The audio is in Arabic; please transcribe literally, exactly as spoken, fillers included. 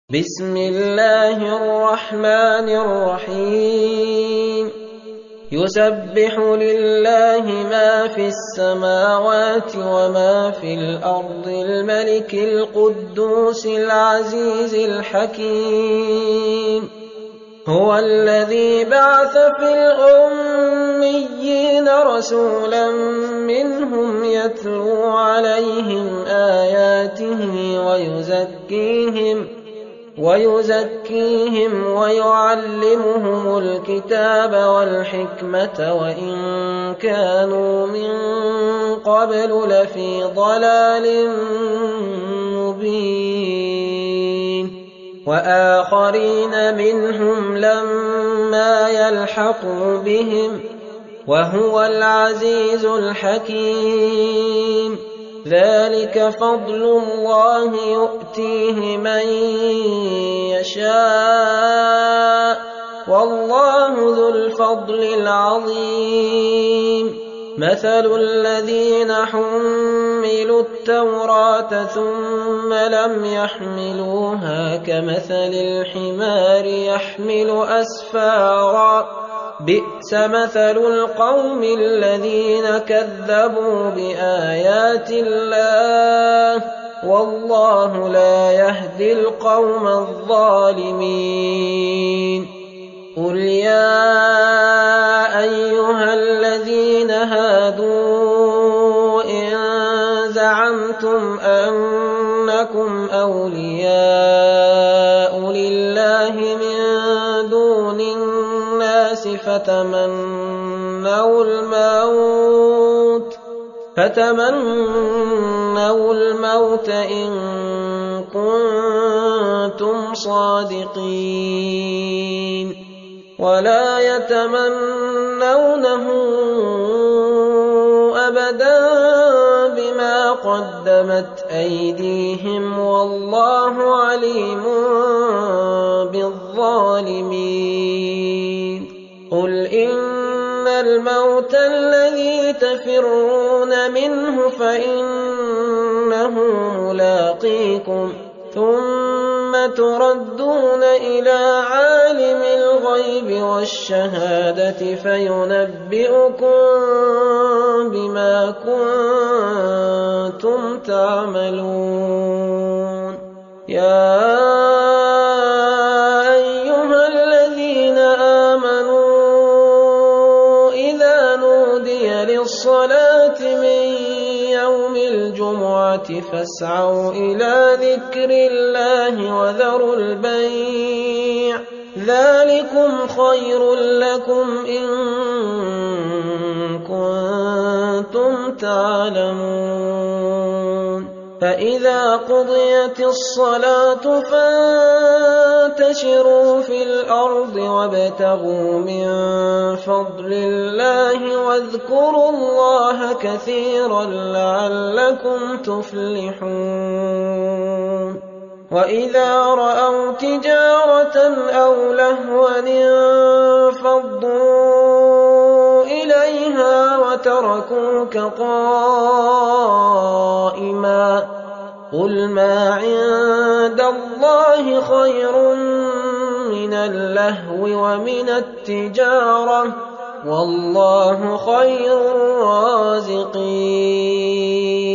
بسم الله الرحمن الرحيم يسبح لله ما في السماوات وما في الأرض الملك القدوس العزيز الحكيم هو الذي بعث في الأميين رسولا منهم يتلو عليهم آياته ويزكيهم ويزكيهم ويعلمهم الكتاب والحكمة وإن كانوا من قبل لفي ضلال مبين وآخرين منهم لما يلحقوا بهم وهو العزيز الحكيم ذلك فضل الله يؤتيه من يشاء والله ذو الفضل العظيم مثل الذين حملوا التوراة ثم لم يحملوها كمثل الحمار يحمل أسفارا بئس مثل القوم الذين كذبوا بآيات الله والله لا يهدي القوم الظالمين قل يا أيها الذين هادوا إن زعمتم أنكم أولياء لله من دون الناس فتمنوا الموت فتمنوا الموت إن كنتم صادقين ولا يتمنونه أبدا بما قدمت أيديهم والله عليم بالظالمين قل إن الموت الذي تفرون منه فإنه ملاقيكم ثم تردون إلى عالم الغيب والشهادة فينبئكم بما كنتم تعملون يا أيها الذين آمنوا إذا نودي للصلاة من يوم الجمعة فاسعوا إلى ذكر الله وذروا البيع ذلكم خير لكم إن كنتم تعلمون فإذا قضيت الصلاة فانتشروا في الأرض وابتغوا من فضل الله واذكروا الله كثيرا لعلكم تفلحون وإذا رأوا تجارة أو لهوا انفضوا إليها وتركوك قائما قل ما عند الله خير من اللهو ومن التجارة والله خير الرازقين